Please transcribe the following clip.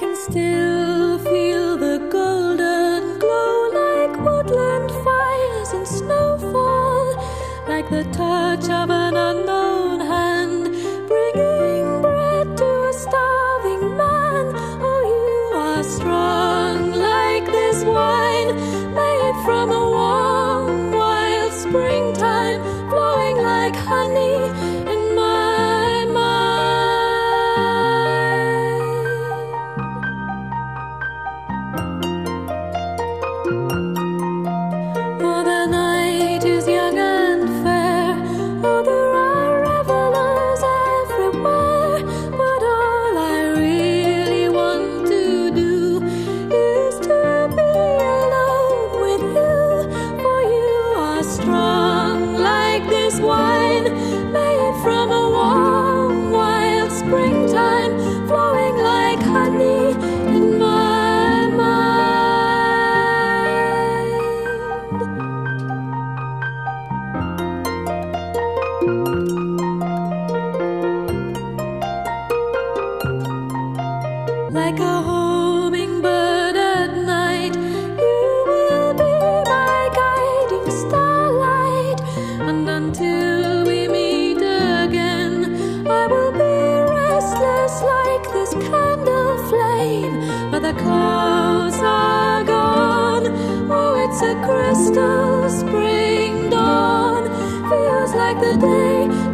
can still feel the golden glow, like woodland fires and snowfall, like the touch of an unknown hand, bringing bread to a starving man. Oh, you are strong like this wine, made from a warm, wild springtime, flowing like honey in my mind. Oh, the night is young and fair. Oh, there are revelers everywhere. But all I really want to do is to be alone with you. For you are strong like this wine, made from a warm, wild springtime, flowing like honey in my mind. Like a homing bird at night, you will be my guiding starlight. And until we meet again, I will be restless like this candle flame. But the clouds are gone. Oh, it's a crystal spring dawn. Feels like the day